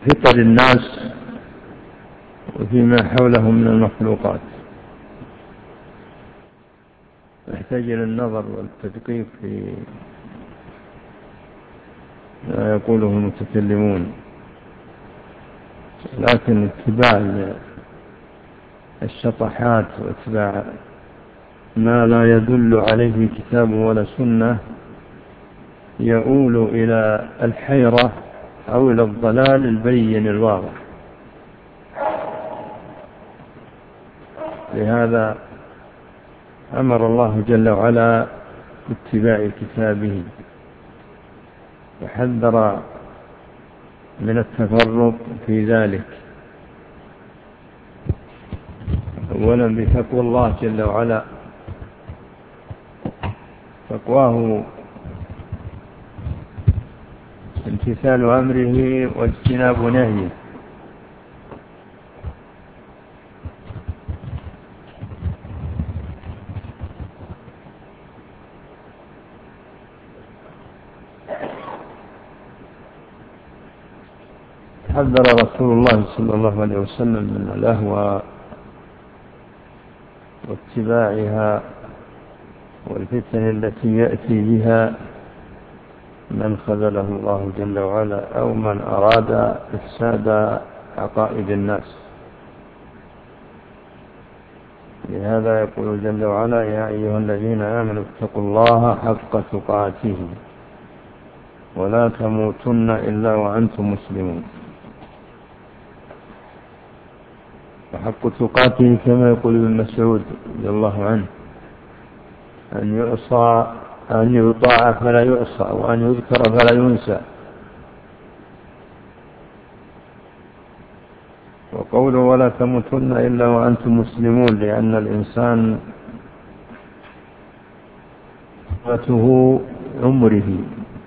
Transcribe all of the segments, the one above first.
فطر الناس وفيما حولهم من المخلوقات، يحتاج إلى النظر والتدقيق في ما يقوله المتكلمون، لكن اتباع الشطحات واتباع ما لا يدل عليه كتاب ولا سنة يؤول إلى الحيرة أو إلى الضلال البين الواضح. لهذا أمر الله جل وعلا باتباع كتابه وحذر من التفرط في ذلك، أولا بتقوى الله جل وعلا، تقواه امتثال أمره واجتناب نهيه، حذر رسول الله صلى الله عليه وسلم من الأهوى واتباعها والفتن التي يأتي بها من خذله الله جل وعلا أو من أراد إفساد عقائد الناس. لهذا يقول جل وعلا: يا أيها الذين آمنوا اتقوا الله حق تقاته ولا تموتن إلا وأنتم مسلمون. وحق تقاته كما يقول ابن مسعود رضي الله عنه: أن يطاع فلا يعصى، وأن يذكر فلا ينسى. وقوله ولا تموتن إلا وأنتم مسلمون، لأن الإنسان قوته عمره،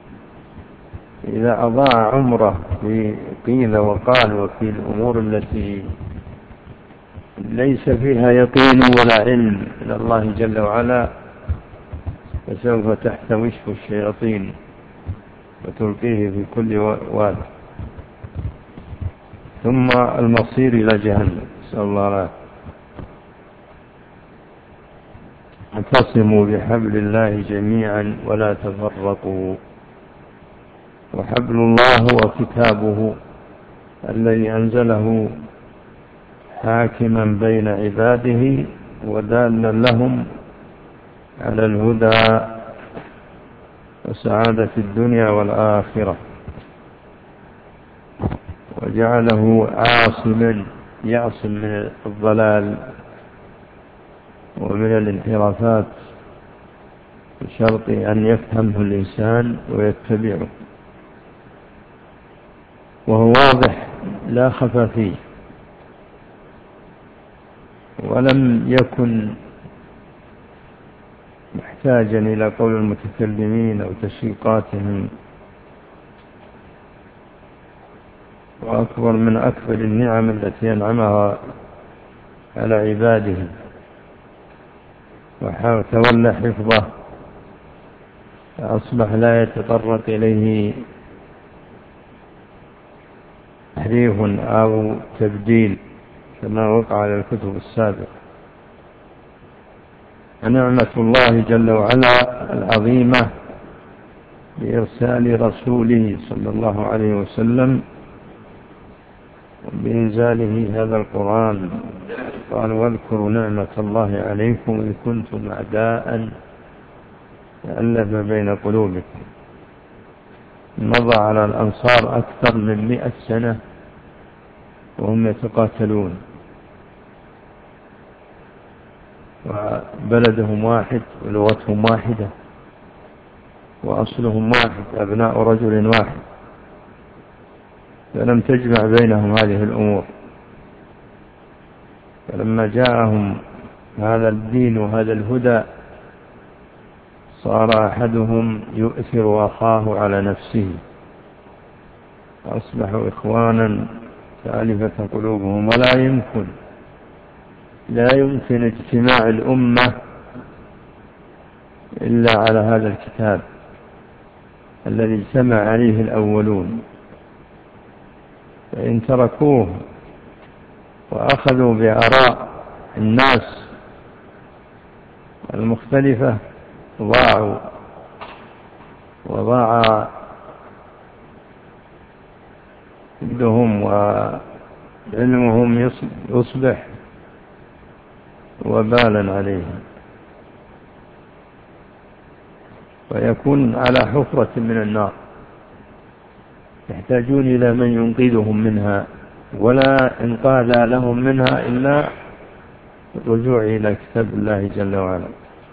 إذا أضاع عمره في قيل وقال وفي الأمور التي ليس فيها يقين ولا علم من الله جل وعلا، فسوف تحتوشه الشياطين وتلقيه في كل واد، ثم المصير إلى جهنم، نسأل الله العافية. اعتصموا بحبل الله جميعا ولا تفرقوا. وحبل الله هو كتابه الذي أنزله حاكما بين عباده ودالا لهم على الهدى وسعادة الدنيا والآخرة، وجعله عاصما يعصم من الضلال ومن الانحرافات بشرط أن يفهمه الإنسان ويتبعه، وهو واضح لا خفى فيه، ولم يكن محتاجا إلى قول المتكلمين أو تشويقاتهم. وأكبر من أكبر النعم التي أنعمها على عباده وتولى حفظه، فأصبح لا يتطرق إليه تحريف أو تبديل كما وقع على الكتب السابقة. ونعمة الله جل وعلا العظيمة بإرسال رسوله صلى الله عليه وسلم وبإنزاله هذا القرآن. قال: واذكروا نعمة الله عليكم إذ كنتم أعداء فألف بين قلوبكم. مضى على الأنصار أكثر من 100 سنة وهم يتقاتلون، وبلدهم واحد ولغتهم واحدة وأصلهم واحد، أبناء رجل واحد، فلم تجمع بينهم هذه الأمور. فلما جاءهم هذا الدين وهذا الهدى صار أحدهم يؤثر أخاه على نفسه، أصبحوا إخوانا تألفت قلوبهم. ولا يمكن اجتماع الأمة إلا على هذا الكتاب الذي اجتمع عليه الأولون. فإن تركوه وأخذوا بآراء الناس المختلفة ضاعوا، وضاع جهدهم وعلمهم يصبح وبالا عليهم، ويكون على حفرة من النار، يحتاجون إلى من ينقذهم منها، ولا إنقاذ لهم منها إلا الرجوع إلى كتاب الله جل وعلا.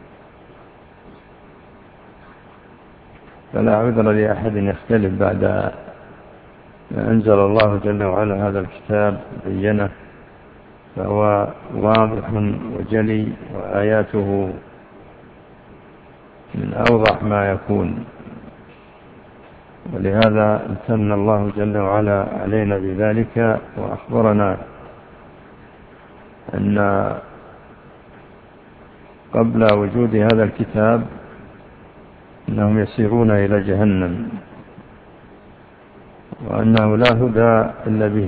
فلا عذر لأحد يختلف بعد ما أنزل الله جل وعلا هذا الكتاب بينه، فهو واضح وجلي، وآياته من أوضح ما يكون. ولهذا امتن الله جل وعلا علينا بذلك، وأخبرنا أن قبل وجود هذا الكتاب أنهم يسيرون إلى جهنم، وأنه لا هدى إلا به.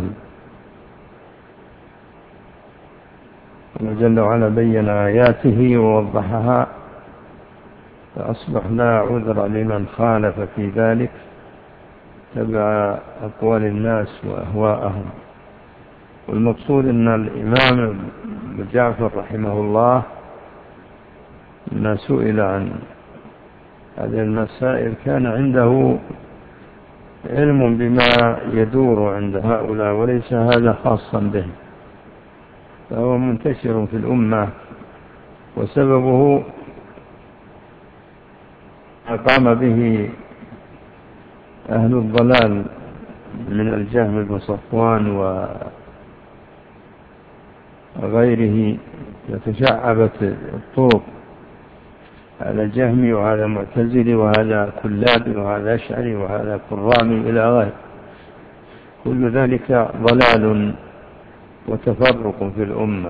الله جل وعلا بين آياته ووضحها، فأصبح لا عذر لمن خالف في ذلك، تبع أقوال الناس وأهواءهم. والمقصود أن الإمام ابن جعفر رحمه الله لما سئل عن هذه المسائل كان عنده علم بما يدور عند هؤلاء، وليس هذا خاصا به، فهو منتشر في الأمة، وسببه قام به أهل الضلال من الجهم بن صفوان وغيره، يتشعبت الطرق، هذا جهمي وهذا معتزلي وهذا كلابي وهذا أشعري وهذا كرامي إلى غيره، كل ذلك ضلال وتفرق في الأمة،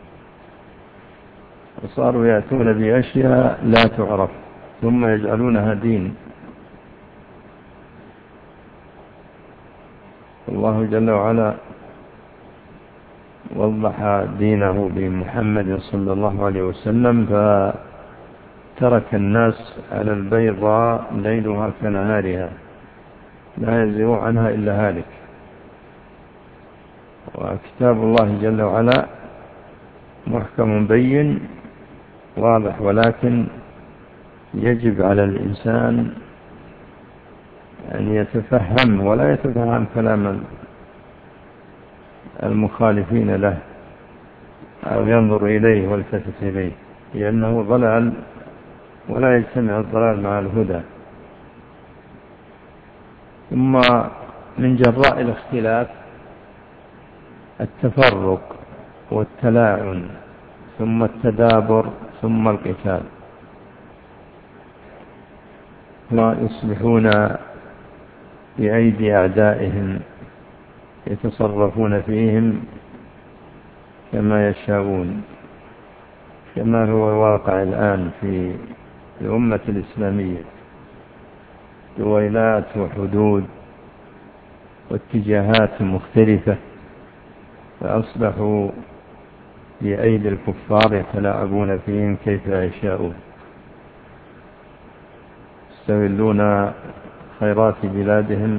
وصاروا يأتون بأشياء لا تعرف ثم يجعلونها دين. الله جل وعلا وضح دينه بمحمد صلى الله عليه وسلم، فترك الناس على البيضاء ليلها كنهارها لا يزيغ عنها إلا هالك. وكتاب الله جل وعلا محكم بين واضح، ولكن يجب على الإنسان أن يتفهم ولا يتفهم كلام المخالفين له، أو ينظر إليه والتفت إليه، لأنه ضلال ولا يجتمع الضلال مع الهدى. ثم من جراء الاختلاف التفرق والتلاعن، ثم التدابر، ثم القتال، ويصبحون بأيدي أعدائهم يتصرفون فيهم كما يشاءون، كما هو الواقع الآن في الأمة الإسلامية، دويلات وحدود واتجاهات مختلفة، فأصبحوا بأيدي الكفار يتلاعبون فيهم كيف يشاءون، يستغلون خيرات بلادهم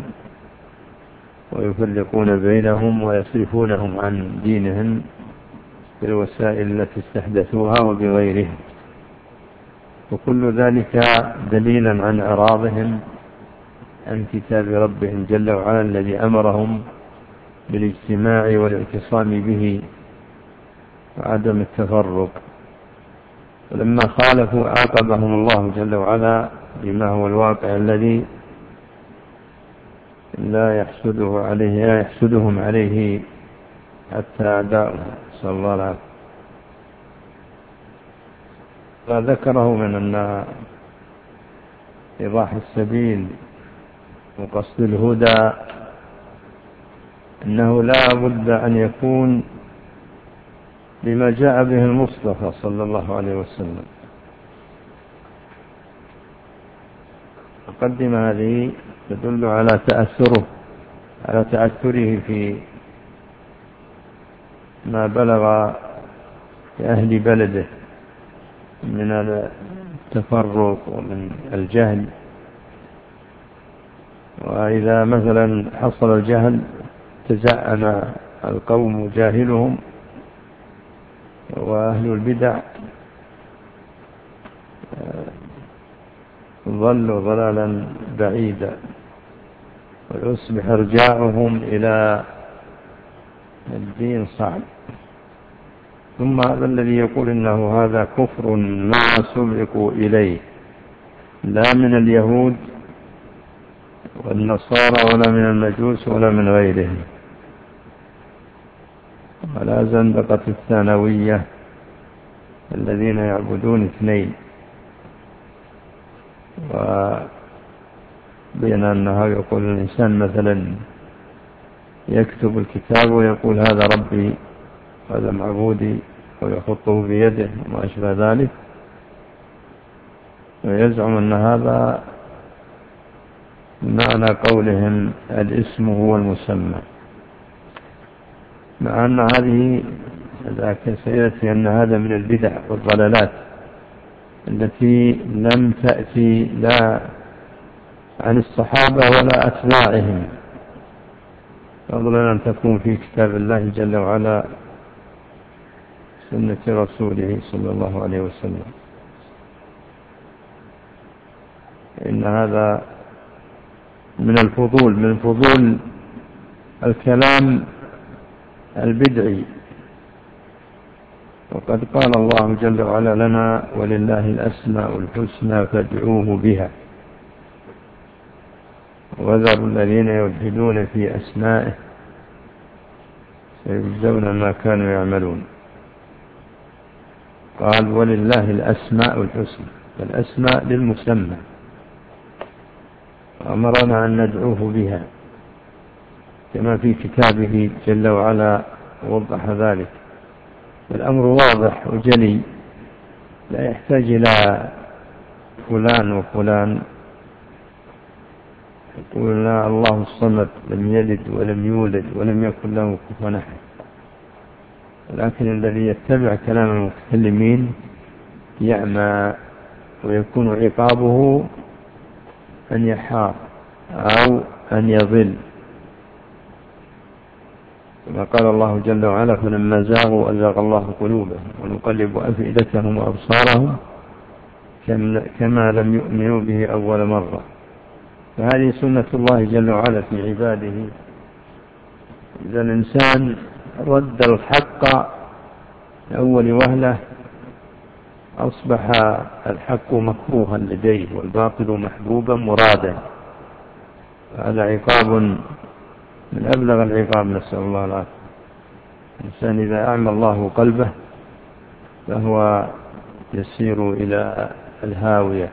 ويفرقون بينهم ويصرفونهم عن دينهم بالوسائل التي استحدثوها وبغيرها، وكل ذلك دليلا عن إعراضهم عن كتاب ربهم جل وعلا الذي أمرهم بالاجتماع والاعتصام به وعدم التفرق. ولما خالفوا عاقبهم الله جل وعلا بما هو الواقع الذي لا يحسدهم عليه حتى أعداؤهم، صلى الله عليه وسلم. فذكره من أن إيضاح السبيل وقصد الهدى أنه لا بد أن يكون بما جاء به المصطفى صلى الله عليه وسلم. مقدمة هذه تدل على تأثره على تأثره في ما بلغ أهل بلده من التفرق ومن الجهل. وإذا مثلا حصل الجهل تزعم القوم جاهلهم، وأهل البدع ضلوا ضلالا بعيدا، ويصبح ارجاعهم إلى الدين صعب. ثم هذا الذي يقول إنه هذا كفر ما سبقوا إليه لا من اليهود والنصارى ولا من المجوس ولا من غيرهم، ولا زندقة الثانوية الذين يعبدون اثنين. وبين أنه يقول الإنسان مثلا يكتب الكتاب ويقول هذا ربي هذا معبودي ويخطه بيده وما أشبه ذلك، ويزعم أن هذا معنى قولهم الاسم هو المسمى، مع أن هذه ذاك سيأتي أن هذا من البدع والضلالات التي لم تأتي لا عن الصحابة ولا أتباعهم، فضلا أن تكون في كتاب الله جل وعلا سنة رسوله صلى الله عليه وسلم. إن هذا من الفضول، من فضول الكلام البدعي. وقد قال الله جل وعلا لنا ولله الأسماء الحسنى فادعوه بها وذروا الذين يلحدون في أسمائه سيجزون ما كانوا يعملون. قال ولله الأسماء الحسنى، فالأسماء للمسمى، وأمرنا أن ندعوه بها كما في كتابه جل وعلا وضح ذلك. الأمر واضح وجلي، لا يحتاج إلى فلان وفلان يقول لا الله الصمد لم يلد ولم يولد ولم يكن له كفوا أحد. لكن الذي يتبع كلام المتكلمين يعمى، ويكون عقابه أن يحار أو أن يضل، كما قال الله جل وعلا فلما زاغوا أزاغ الله قلوبهم ونقلب أفئدتهم وأبصارهم كما لم يؤمنوا به أول مرة. فهذه سنة الله جل وعلا في عباده. إذا الإنسان رد الحق لأول وهلة أصبح الحق مكروها لديه والباطل محبوبا مرادا. هذا عقاب من أبلغ العقاب، نسأل الله العافية. الإنسان إذا أعمى الله قلبه فهو يسير إلى الهاوية.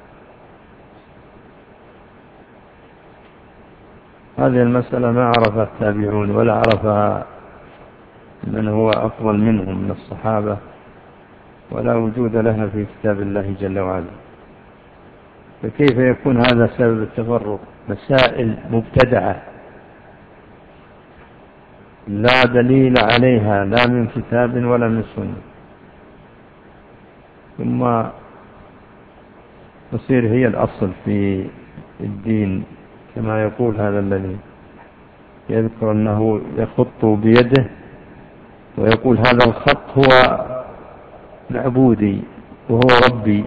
هذه المسألة ما عرفها التابعون ولا عرفها من هو أفضل منهم من الصحابة، ولا وجود لها في كتاب الله جل وعلا. فكيف يكون هذا سبب التفرق؟ مسائل مبتدعة لا دليل عليها لا من كتاب ولا من سنة، ثم تصير هي الأصل في الدين، كما يقول هذا الذي يذكر أنه يخط بيده ويقول هذا الخط هو معبودي وهو ربي.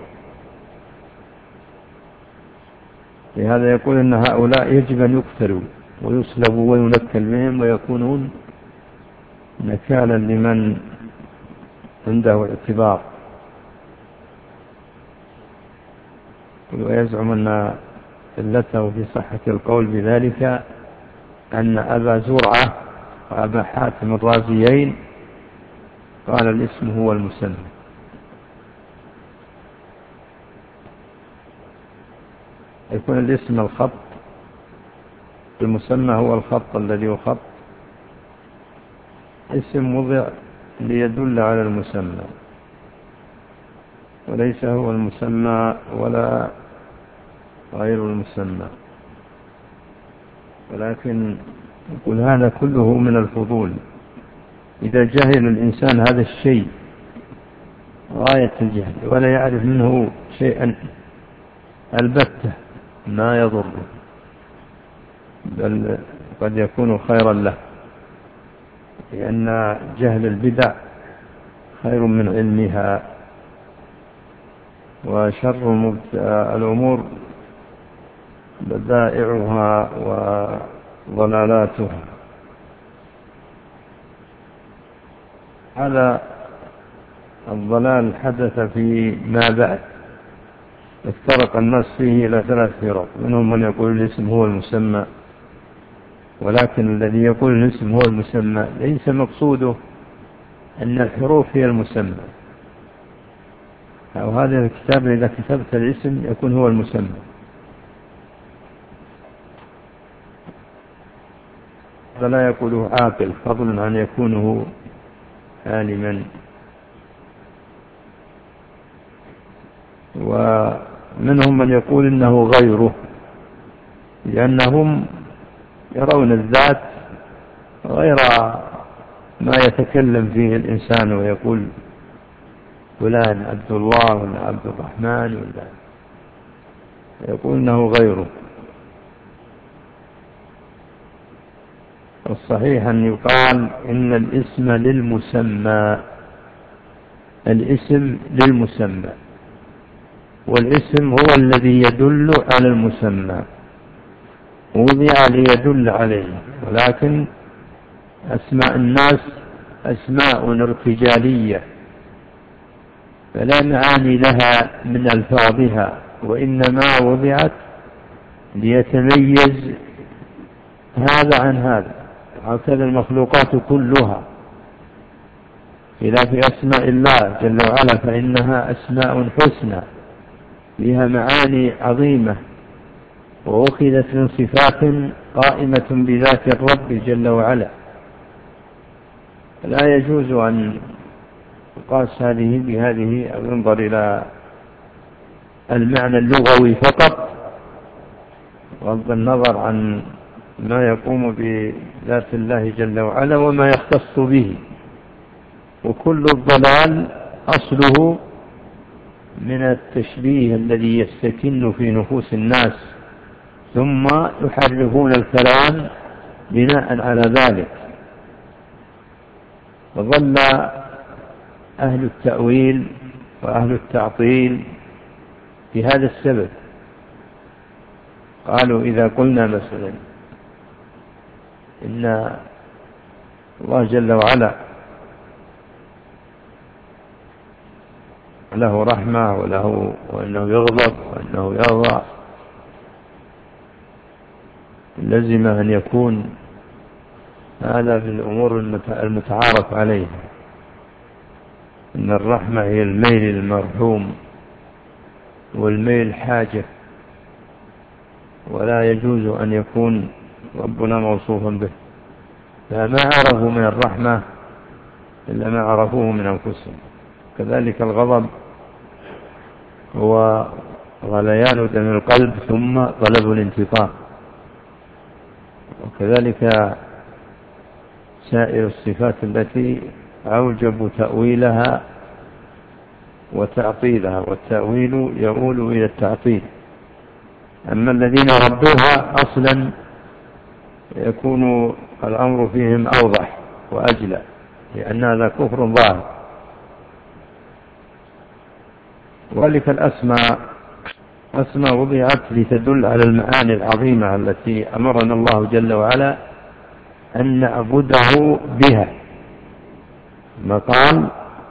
لهذا يقول أن هؤلاء يجب أن يقتلوا ويصلبوا وينكل بهم ويكونون نكالا لمن عنده اعتبار. ويزعم أن علته في صحة القول بذلك أن أبا زرعة وأبا حاتم الرازيين قال الاسم هو المسمى. يكون الاسم الخط، المسمى هو الخط الذي يخط. اسم وضع ليدل على المسمى وليس هو المسمى ولا غير المسمى، ولكن يقول هذا كله من الفضول. إذا جهل الإنسان هذا الشيء غاية الجهل ولا يعرف منه شيئا البتة ما يضره، بل قد يكون خيرا له، لأن جهل البدع خير من علمها، وشر الأمور بدائعها وضلالاتها. هذا الضلال حدث في ما بعد، افترق الناس فيه إلى 3 فرق، منهم من يقول الاسم هو المسمى، ولكن الذي يقول الاسم هو المسمى ليس مقصوده أن الحروف هي المسمى، أو هذا الكتاب إذا كتبت الاسم يكون هو المسمى. فلا يقوله عاقل فضلا عن يكونه عالما. ومنهم من يقول إنه غيره، لأنهم يرون الذات غير ما يتكلم فيه الإنسان ويقول فلان عبد الله ولا عبد الرحمن، ولا يقول إنه غيره. الصحيح أن يقال إن الاسم للمسمى، الاسم للمسمى، والاسم هو الذي يدل على المسمى، وضع ليدل عليه. ولكن أسماء الناس أسماء ارتجالية فلا معاني لها من ألفاظها، وإنما وضعت ليتميز هذا عن هذا. هكذا المخلوقات كلها، خلاف أسماء الله جل وعلا فإنها أسماء حسنى لها معاني عظيمة، وأخذت من صفات قائمة بذات الرب جل وعلا. لا يجوز أن تقاس هذه بهذه أو ينظر إلى المعنى اللغوي فقط بغض النظر عن ما يقوم بذات الله جل وعلا وما يختص به. وكل الضلال أصله من التشبيه الذي يستكن في نفوس الناس، ثم يحرفون الكلام بناء على ذلك. فظل أهل التأويل وأهل التعطيل في هذا السبب. قالوا إذا قلنا مثلا إن الله جل وعلا له رحمة وأنه يغضب وأنه يرضى، لزم أن يكون هذا في الأمور المتعارف عليها، إن الرحمة هي الميل المرحوم والميل حاجة، ولا يجوز أن يكون ربنا موصوفا به. فما عرفوا من الرحمة إلا ما عرفوه من أنفسهم. كذلك الغضب هو غليان دم القلب ثم طلب الانتقام، وكذلك سائر الصفات التي أوجبوا تأويلها وتعطيلها، والتأويل يؤول إلى التعطيل. أما الذين ردوها أصلا يكون الأمر فيهم أوضح وأجلى، لأن هذا كفر ظاهر. وذلك الأسماء وضعت لتدل على المعاني العظيمة التي أمرنا الله جل وعلا أن نعبده بها. ما قال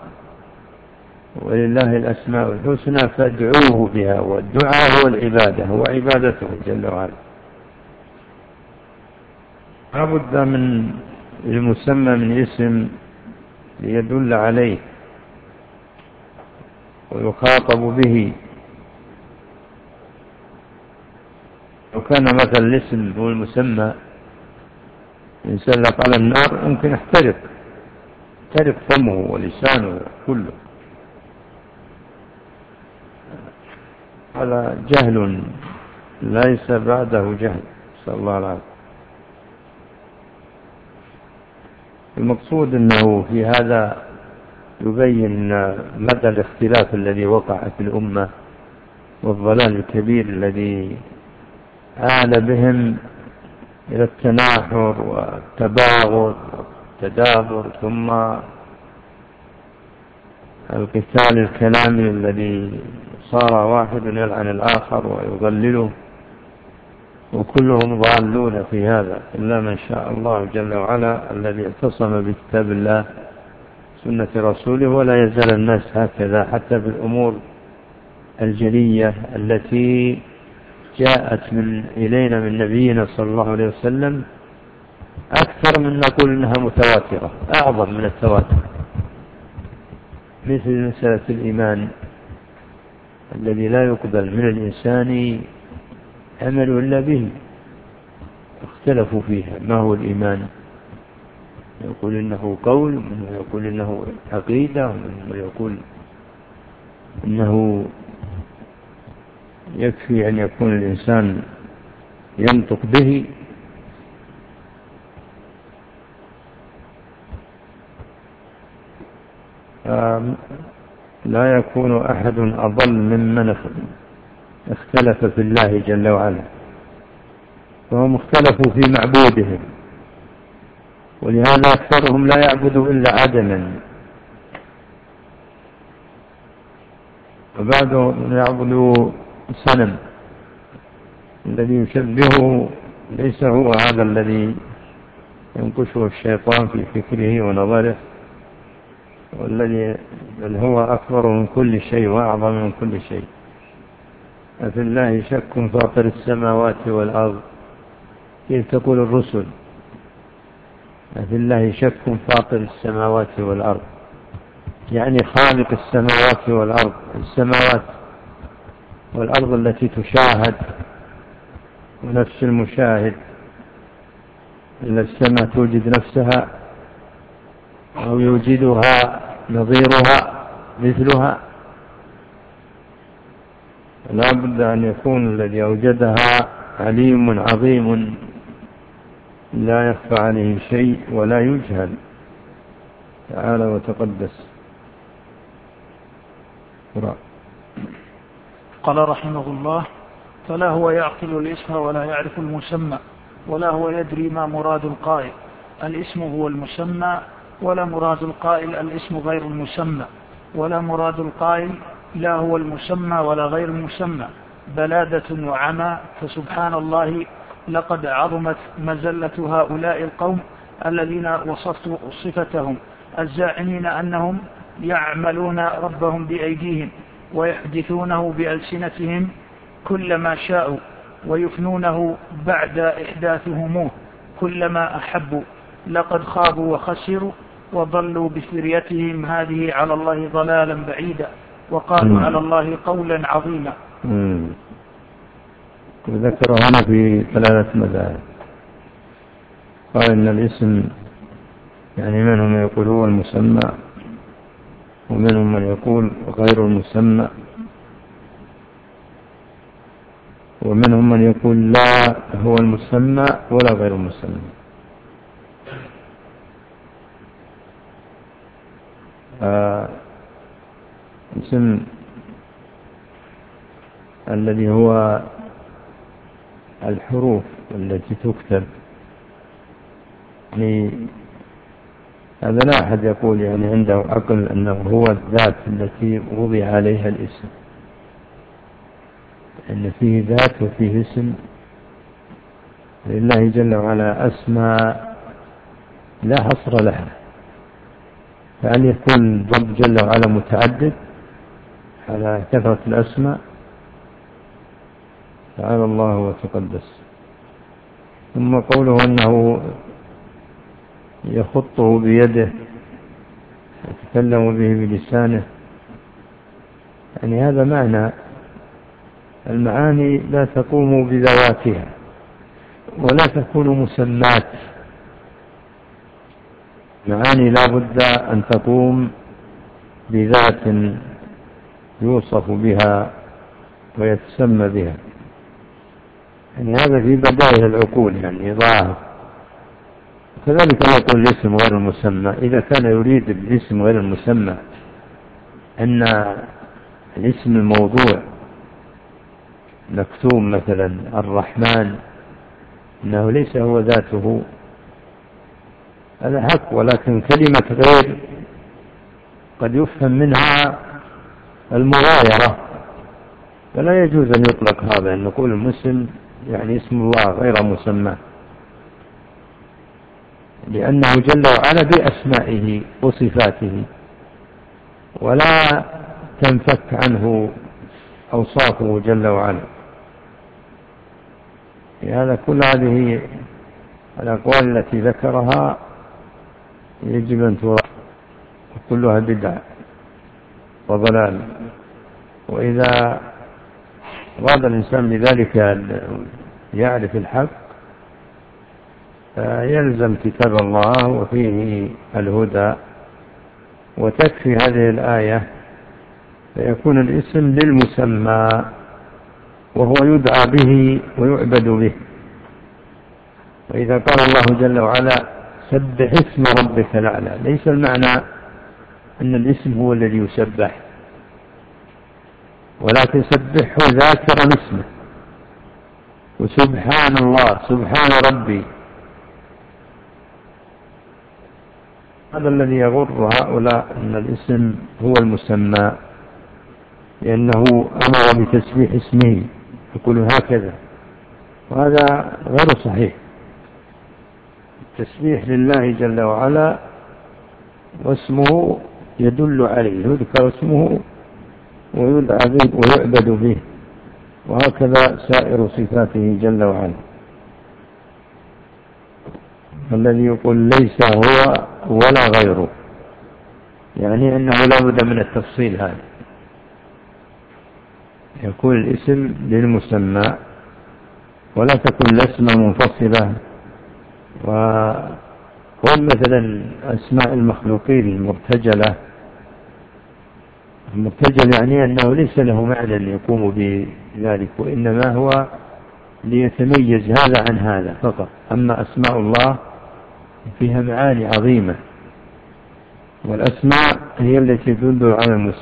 ولله الأسماء الحسنى فادعوه بها، والدعاء هو العبادة، هو عبادته جل وعلا. لا بد من المسمى من اسم ليدل عليه ويخاطب به. لو كان مثل الاسم هو المسمى، إنسان لق على النار ممكن يحترق فمه ولسانه كله. هذا جهل ليس بعده جهل، صلى الله عليه وسلم. المقصود أنه في هذا يبين مدى الاختلاف الذي وقع في الأمة والضلال الكبير الذي آل بهم إلى التناحر والتباغض والتدابر، ثم القتال الكلامي الذي صار واحد يلعن الآخر ويضلله، وكلهم ضالون في هذا إلا من شاء الله جل وعلا الذي اعتصم بكتاب الله سنة رسوله. ولا يزال الناس هكذا حتى في الأمور الجلية التي جاءت إلينا من نبينا صلى الله عليه وسلم أكثر من نقول إنها متواترة، أعظم من التواتر، مثل مسألة الإيمان الذي لا يقبل من الإنسان عمل إلا به. اختلفوا فيها ما هو الإيمان، يقول إنه قول، ومن يقول إنه عقيدة، ومن يقول إنه يكفي أن يكون الإنسان ينطق به. لا يكون أحد أضل ممن اختلف في الله جل وعلا، فهم اختلفوا في معبودهم، ولهذا أكثرهم لا يعبد إلا عدما، وبعضهم يعبد صنم الذي يشبهه ليس هو هذا الذي ينقشه الشيطان في فكره ونظره، والذي بل هو أكبر من كل شيء وأعظم من كل شيء. أفي الله شك فاطر السماوات والأرض، كيف تقول الرسل أفي الله شك فاطر السماوات والأرض، يعني خالق السماوات والأرض، السماوات والأرض التي تشاهد ونفس المشاهد، إلا السماء توجد نفسها أو يوجدها نظيرها مثلها، لا بد أن يكون الذي أوجدها عليم عظيم لا يخفى عليه شيء ولا يجهل، تعالى وتقدس. قال رحمه الله: فلا هو يعقل الاسم ولا يعرف المسمى، ولا هو يدري ما مراد القائل، الاسم هو المسمى، ولا مراد القائل الاسم غير المسمى، ولا مراد القائل لا هو المسمى ولا غير المسمى، بلادة وعمى. فسبحان الله لقد عظمت مزلة هؤلاء القوم الذين وصفت صفتهم، الزاعمين أنهم يعملون ربهم بأيديهم ويحدثونه بألسنتهم كلما شاءوا، ويفنونه بعد إحداثهموه كلما أحبوا. لقد خابوا وخسروا وضلوا بفريتهم هذه على الله ضلالا بعيدا، وقالوا على الله قولا عظيما. ذكر هنا في 3 مذاهب، قال إن الاسم يعني منهم من يقول هو المسمى، ومنهم من يقول غير المسمى، ومنهم من يقول لا هو المسمى ولا غير المسمى. الاسم الذي هو الحروف التي تكتب، يعني هذا لا أحد يقول يعني عنده عقل أنه هو الذات التي وضع عليها الاسم، أن فيه ذات وفيه اسم. لله جل وعلا أسماء لا حصر لها، فهل يكون الرب جل وعلا متعدد على كثرة الأسماء؟ تعالى الله وتقدس. ثم قوله أنه يخطه بيده يتكلم به بلسانه، يعني هذا معنى المعاني لا تقوم بذواتها ولا تكون مسمات، معاني لا بد أن تقوم بذات يوصف بها ويتسمى بها، يعني هذا في بدائل العقول، يعني ظاهر كذلك يقول الاسم غير المسمى إذا كان يريد بالاسم غير المسمى أن الاسم الموضوع مكتوب مثلا الرحمن إنه ليس هو ذاته، هذا حق، ولكن كلمة غير قد يفهم منها المغايرة، فلا يجوز أن يطلق هذا، أن نقول المسلم يعني اسم الله غير مسمى، لأنه جل وعلا بأسمائه وصفاته ولا تنفك عنه أوصافه جل وعلا. لهذا كل هذه الأقوال التي ذكرها يجب أن ترى، كلها بدعة وضلال. وإذا أراد الإنسان بذلك أن يعرف الحق يلزم كتاب الله وفيه الهدى، وتكفي هذه الآية فيكون الاسم للمسمى وهو يدعى به ويعبد به. وإذا قال الله جل وعلا سبح اسم ربك الأعلى، ليس المعنى أن الاسم هو الذي يسبح، ولكن سبحه ذاكرا اسمه، وسبحان الله سبحان ربي. هذا الذي يغر هؤلاء أن الاسم هو المسمى، لأنه أمر بتسبيح اسمه، يقول هكذا، وهذا غير صحيح. التسبيح لله جل وعلا واسمه يدل عليه، يذكر اسمه ويدعى به ويعبد به، وهكذا سائر صفاته جل وعلا. الذي يقول ليس هو ولا غيره يعني أنه لا بد من التفصيل، هذا يكون الاسم للمسمى ولا تكون الأسماء منفصلة. وهم مثلا أسماء المخلوقين المرتجلة، المرتجل يعني أنه ليس له معنى يقوم بذلك، وإنما هو ليتميز هذا عن هذا فقط. أما أسماء الله فيها معاني عظيمة، والأسماء هي التي تدل على المسمى.